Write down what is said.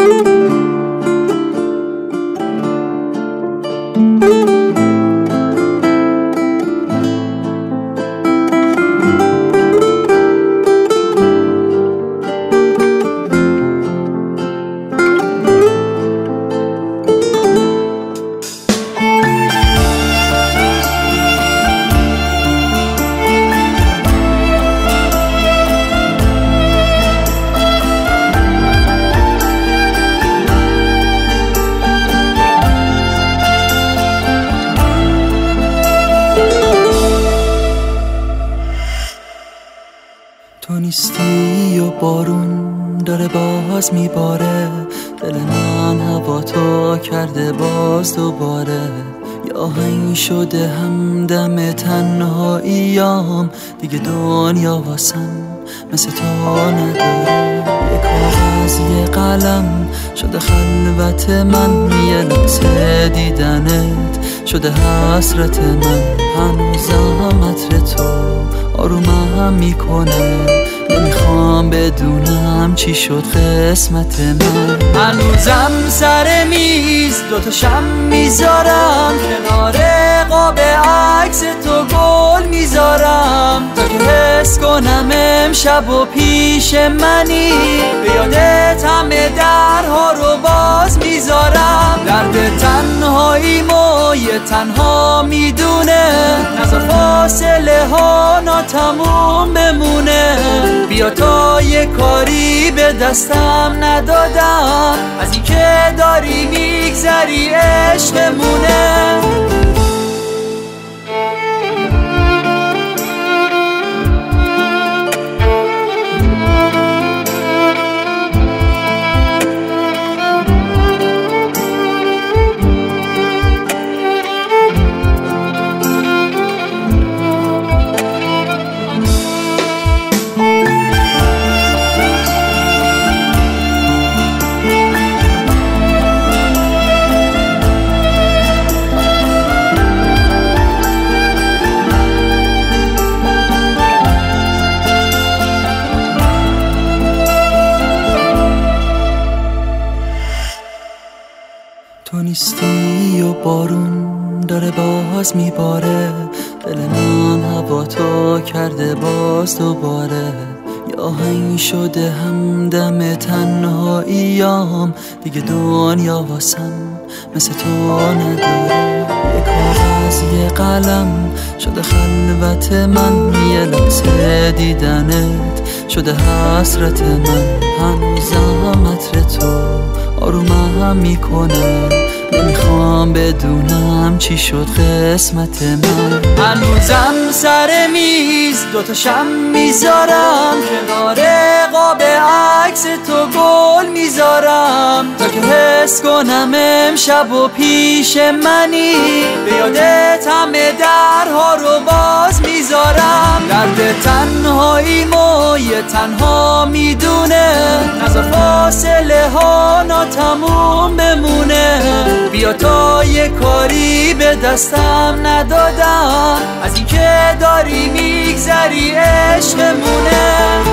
تو نیستی و بارون داره باز میباره، دل من هوا تو کرده باز دوباره. یه آهنگ شده همدم تنهاییام، دیگه دنیا واسم مثل تو نداره. یه کاغذ یه قلم شده خلوت من، یه لحظه دیدنت شده حسرت من. هنوزم عطر تو آرومم میکنه، نمیخوام بدونم چی شد قسمت من. هنوزم سر میز دوتا شم میذارم، کنار قاب عکس تو گل میذارم، تا که حس کنم امشب و پیش منی. به یادت همه درها رو باز میذارم، درد تنهاییمو یه تنها میدونه، نذار فاصله ها ناتموم بمونه. بیا تا یه کاری به دستم ندادم، از این که داری میگذری عشقمونه. تو نیستی و بارون داره باز میباره، دل من هوا تو کرده باز دوباره. یه آهنگ شده همدم تنهاییام، دیگه دنیا واسم مثل تو نداره. یه کاغذ یه قلم شده خلوت من، یه لحظه دیدنت شده حسرت من. هنوزم عطر تو آرومم میکنه، نمیخوام بدونم چی شد قسمت من. هنوزم سر میز دوتا شم میذارم، کنار قاب عکس تو گل میذارم، تا که حس کنم امشب و پیش منی. به یادت همه درها رو باز میذارم، درد تنهاییمو یه تنها میدونه، نذار فاصله ها ناتموم بمونه. بیا تا یه کاری به دستم ندادم، از این که داری میگذری عشقمونه.